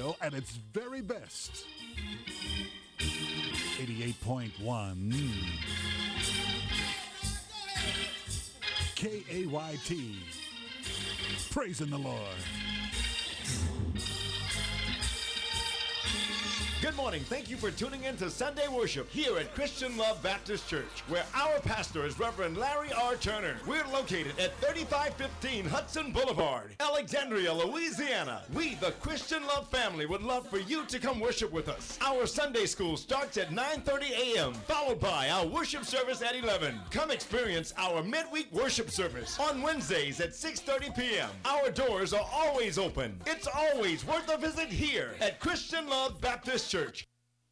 radio at its very best. 88.1 KAYT. Praising the Lord. Good morning. Thank you for tuning in to Sunday Worship here at Christian Love Baptist Church, where our pastor is Reverend Larry R. Turner. We're located at 3515 Hudson Boulevard, Alexandria, Louisiana. We, the Christian Love family, would love for you to come worship with us. Our Sunday school starts at 9:30 a.m., followed by our worship service at 11. Come experience our midweek worship service on Wednesdays at 6:30 p.m. Our doors are always open. It's always worth a visit here at Christian Love Baptist Church.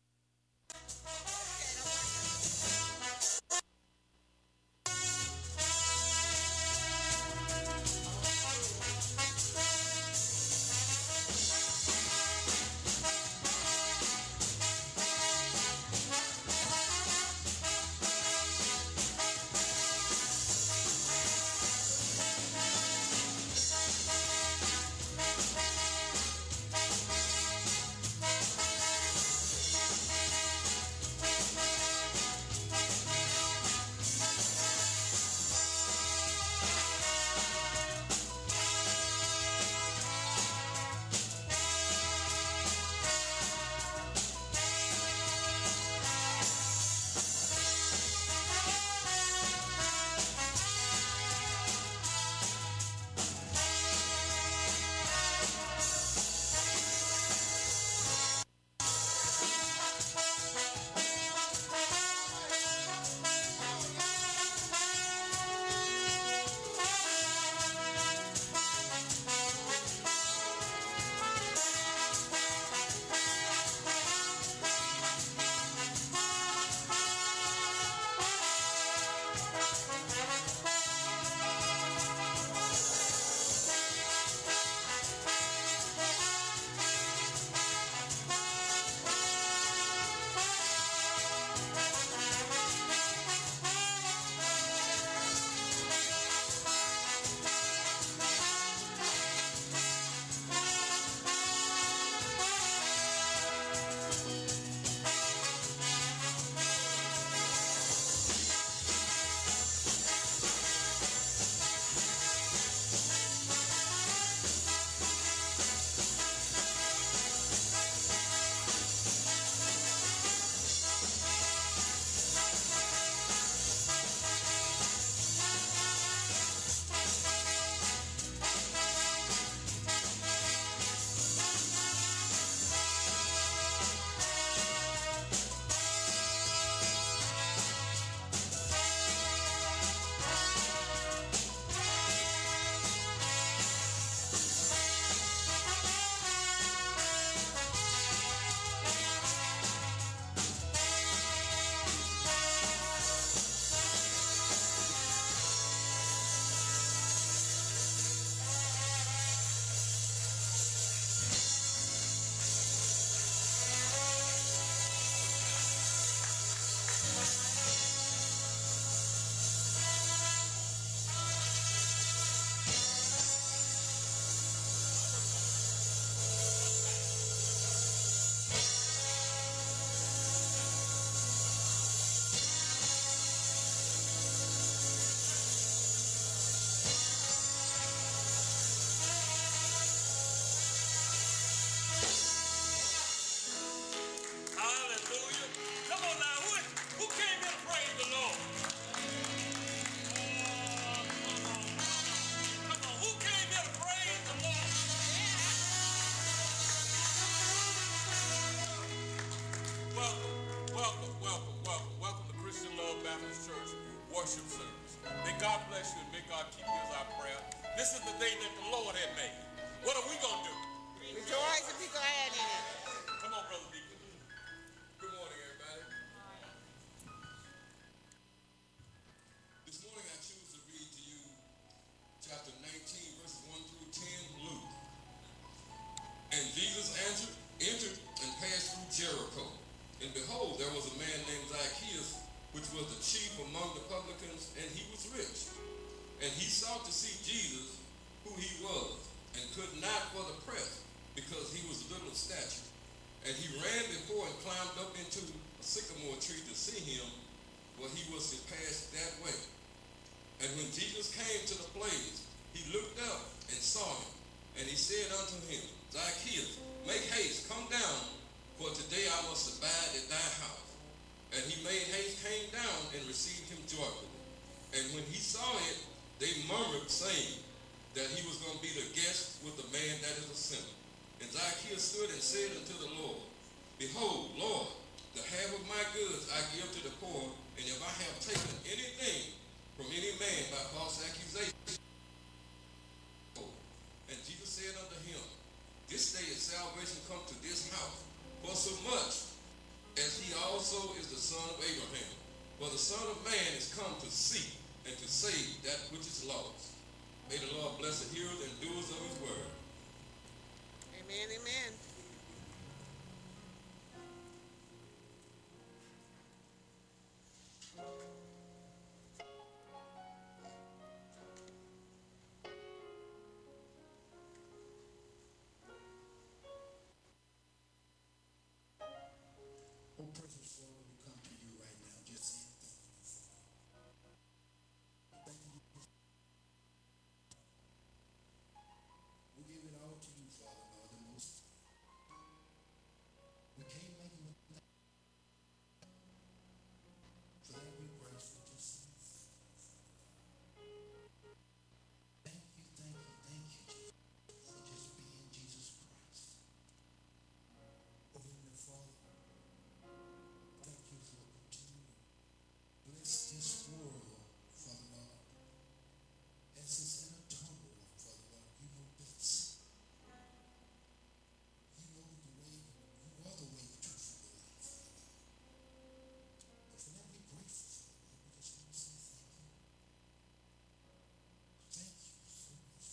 Welcome to Christian Love Baptist Church worship service. May God bless you and may God keep you as our prayer. This is the day that the Lord had made. What are we going to do? Rejoice and be glad in it. Come on, Brother Deacon. Good morning, everybody. This morning I choose to read to you chapter 19, verses 1 through 10, Luke. And Jesus entered and passed through Jericho. And behold, there was a man named Zacchaeus, which was the chief among the publicans, and he was rich. And he sought to see Jesus, who he was, and could not for the press, because he was little of stature. And he ran before and climbed up into a sycamore tree to see him, for he was to pass that way. And when Jesus came to the place, he looked up and saw him. And he said unto him, Zacchaeus, make haste, come down, for today I must abide at thy house. And he made haste, came down, and received him joyfully. And when he saw it, they murmured, saying that he was going to be the guest with the man that is a sinner. And Zacchaeus stood and said unto the Lord, Behold, Lord, the half of my goods I give to the poor, and if I have taken anything from any man by false accusation. And Jesus said unto him, This day is salvation come to this house, for so much as he also is the son of Abraham. For the Son of Man is come to seek and to save that which is lost. May the Lord bless the hearers and doers of his word. Amen, amen. Oh, precious Lord, we come to you right now just saying thank you. We give it all to you, Father God, the most. We can't make it without. For that we grateful to see. Thank you, Jesus, for just being Jesus Christ. Oh, Heavenly Father, thank you for continuing to bless this world, Father God. As it's in a turmoil, Father God, you know best. You know the way, you are the way, the truth, and the life, Father God. And for that we're grateful, Father God. We just want to say thank you. Thank you so much,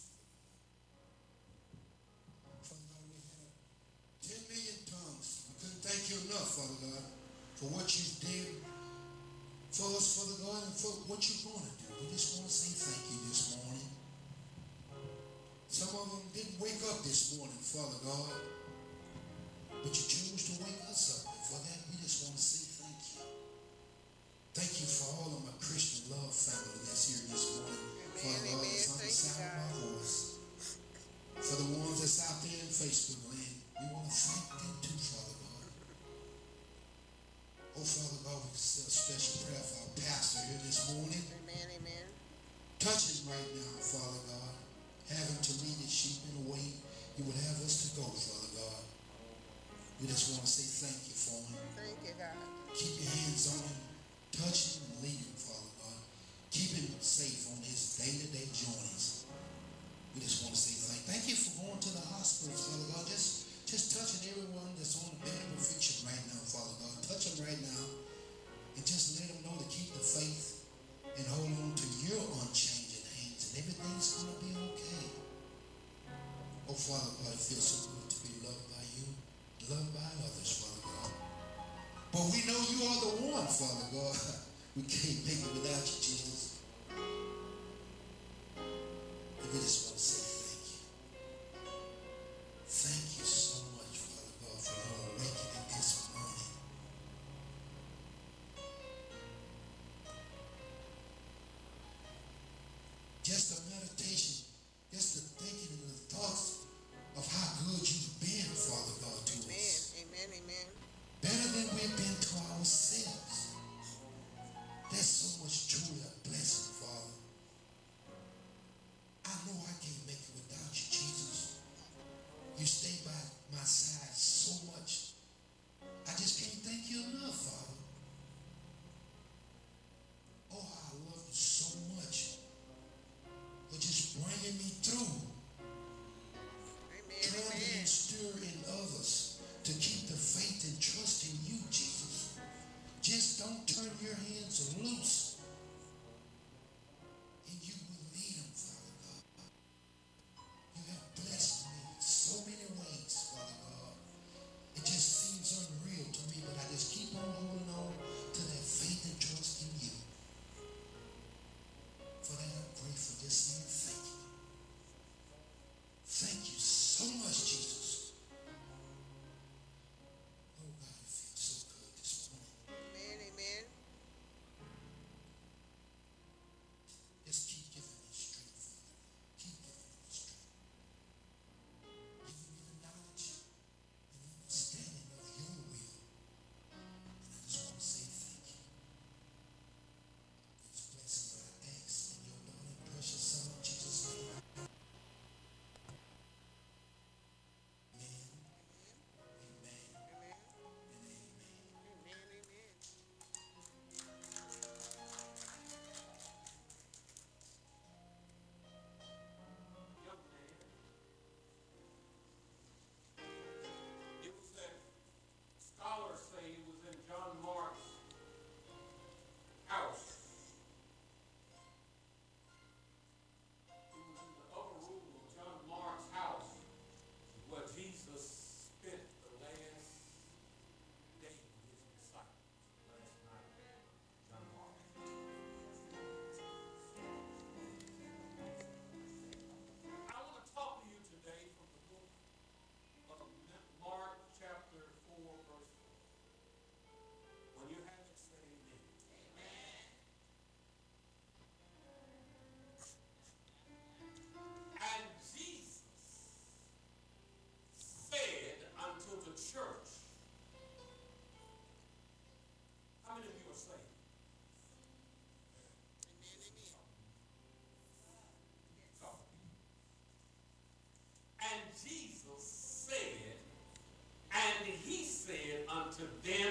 Father God. Father God, we had 10 million tongues. We couldn't thank you enough, Father God, for what you did for us, Father God, and for what you're going to do. We just want to say thank you this morning. Some of them didn't wake up this morning, Father God, but you choose to wake us up. And for that, we just want to say thank you. Thank you for all of my Christian love family that's here this morning. Amen, Father God, amen. that's on the Thank you, sound of my God. voice. For the ones that's out there in Facebook land, we want to thank them too, Father God. Oh, Father God, we say a special prayer for our pastor here this morning. Amen, amen. Touch him right now, Father God. Have him to lead his sheep in a way you would have us to go, Father God. We just want to say thank you for him. Thank you, God. Keep your hands on him. Touch him and lead him, Father God. Keep him safe on his day-to-day journeys. We just want to say thank you for going to the hospitals, Father God. Just touching everyone that's on the bed of affliction right now, Father God. Touch them right now and just let them know to keep the faith and hold on to your unchanging hands, and everything's going to be okay. Oh, Father God, it feels so good to be loved by you, loved by others, Father God. But we know you are the one, Father God. We can't make it without you, Jesus. And we just want to say thank you. Thank you so much, Father God, for your awakening this morning. Just a meditation, just the thinking and the thoughts of how good you've been, Father God, to Amen, us. amen, amen. Better than we've been to ourselves. That's so much truly a blessing, Father. I know I can't make it without you, Jesus. You stay by my side so much. I just can't thank you enough, Father. Oh, I love you so much for just bringing me through. Amen, Trying to amen. stir in others to keep the faith and trust in you, Jesus. Just don't turn your hands loose, and you will lead them, Father God. You have blessed me in so many ways, Father God. It just seems unreal to me, but I just keep on holding on to that faith and trust in you. For that, I'm grateful. Just saying thank you. Thank you so much, Jesus.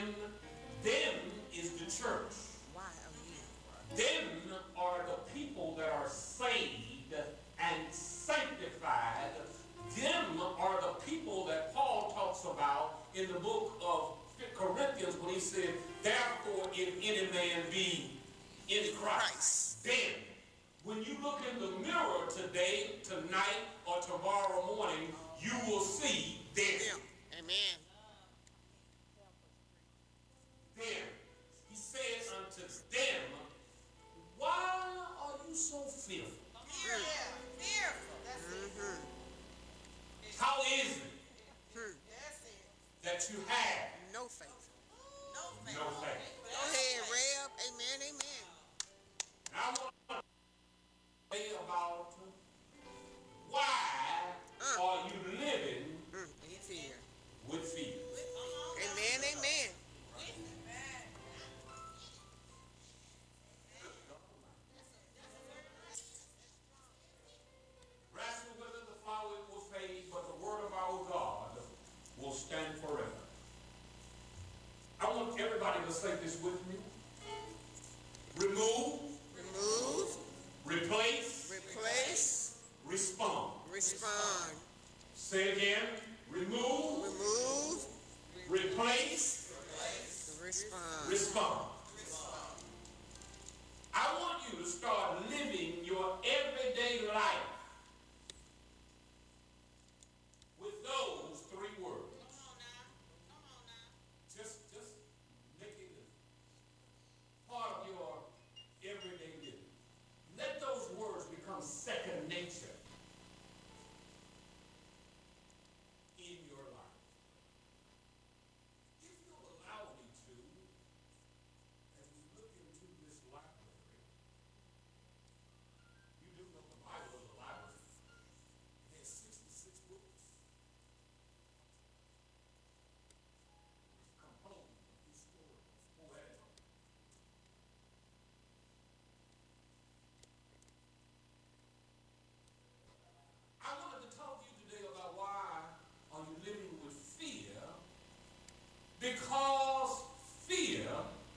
Them is the church. Them are the people that are saved and sanctified. Them are the people that Paul talks about in the book of Corinthians when he said, therefore, if any man be in Christ, then when you look in the mirror today, tonight, or tomorrow morning, you will see them. Amen. Them. He says unto them, why are you so fearful? How is it that you have no faith? no faith? Go ahead, Reb. Amen, amen. Now I want to say about why are you living In fear. with fear? Amen, amen. Grass will wither, the flower will fade, but the word of our God will stand forever. I want everybody to say this with me. Remove, replace, respond. Say again. Remove, replace, respond. I want you to start living your everyday life with those three words. Just make it part of your everyday living. Let those words become second nature in your life. If you'll allow me to, as we look into this library, you do know the Bible is a library. It has 66 books. It's composed of historical, poetical. I wanted to talk to you today about why are you living with fear? Because fear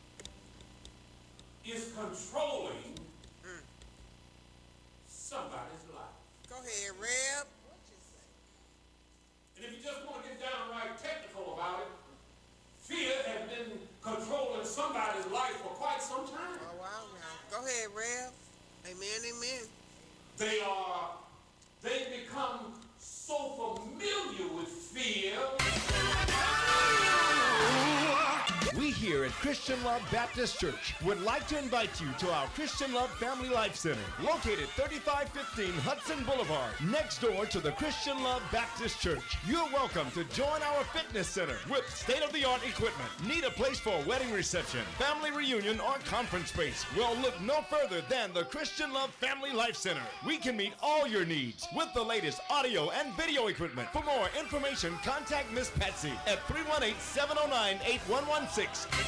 is controlling somebody's life. Go ahead, Reb. And if you just want to get downright technical about it, fear has been controlling somebody's life for quite some time. Oh, wow, now. Go ahead, Reb. Amen, amen. They've become so familiar with fear. We here at Christian Love Baptist Church would like to invite you to our Christian Love Family Life Center, located 3515 Hudson Boulevard, next door to the Christian Love Baptist Church. You're welcome to join our fitness center with state-of-the-art equipment. Need a place for a wedding reception, family reunion, or conference space? Well, look no further than the Christian Love Family Life Center. We can meet all your needs with the latest audio and video equipment. For more information, contact Miss Patsy at 318-709-8116.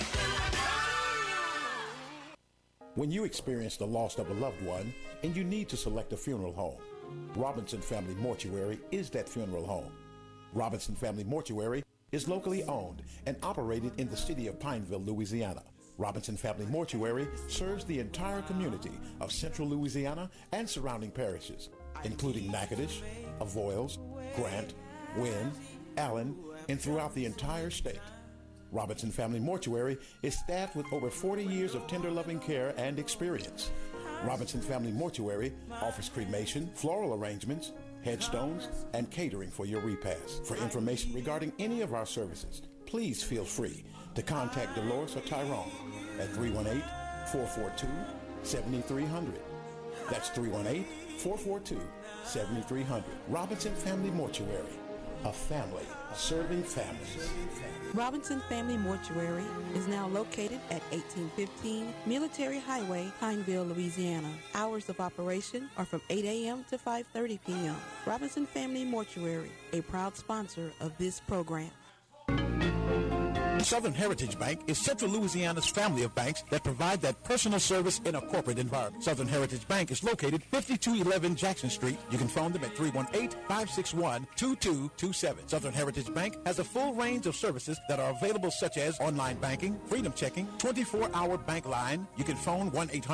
When you experience the loss of a loved one and you need to select a funeral home, Robinson Family Mortuary is that funeral home. Robinson Family Mortuary is locally owned and operated in the city of Pineville, Louisiana. Robinson Family Mortuary serves the entire community of central Louisiana and surrounding parishes, including Natchitoches, Avoyelles, Grant, Wynne, Allen, and throughout the entire state. Robinson Family Mortuary is staffed with over 40 years of tender loving care and experience. Robinson Family Mortuary offers cremation, floral arrangements, headstones, and catering for your repast. For information regarding any of our services, please feel free to contact Dolores or Tyrone at 318-442-7300. That's 318-442-7300. Robinson Family Mortuary, a family serving families. Robinson Family Mortuary is now located at 1815 Military Highway, Pineville, Louisiana. Hours of operation are from 8 a.m. to 5:30 p.m. Robinson Family Mortuary, a proud sponsor of this program. Southern Heritage Bank is Central Louisiana's family of banks that provide that personal service in a corporate environment. Southern Heritage Bank is located 5211 Jackson Street. You can phone them at 318-561-2227. Southern Heritage Bank has a full range of services that are available, such as online banking, freedom checking, 24-hour bank line. You can phone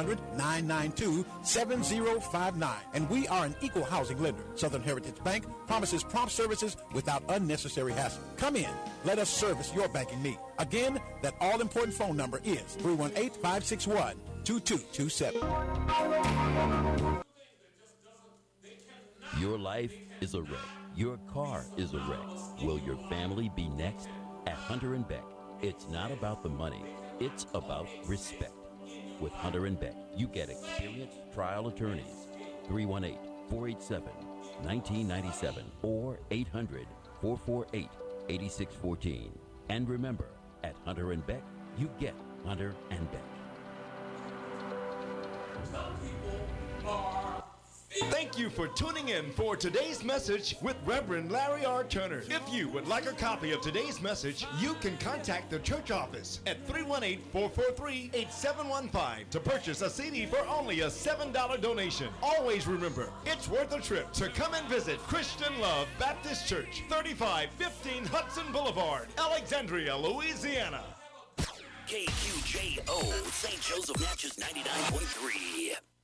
1-800-992-7059. And we are an equal housing lender. Southern Heritage Bank promises prompt services without unnecessary hassle. Come in. Let us service your banking need. Again, that all-important phone number is 318-561-2227. Your life is a wreck. Your car is a wreck. Will your family be next? At Hunter & Beck, it's not about the money. It's about respect. With Hunter & Beck, you get experienced trial attorneys. 318-487-1997 or 800-448-8614. And remember, at Hunter & Beck, you get Hunter & Beck. Some people are... Thank you for tuning in for today's message with Reverend Larry R. Turner. If you would like a copy of today's message, you can contact the church office at 318-443-8715 to purchase a CD for only a $7 donation. Always remember, it's worth a trip to come and visit Christian Love Baptist Church, 3515 Hudson Boulevard, Alexandria, Louisiana. KQJO, St. Joseph Natchez 99.3.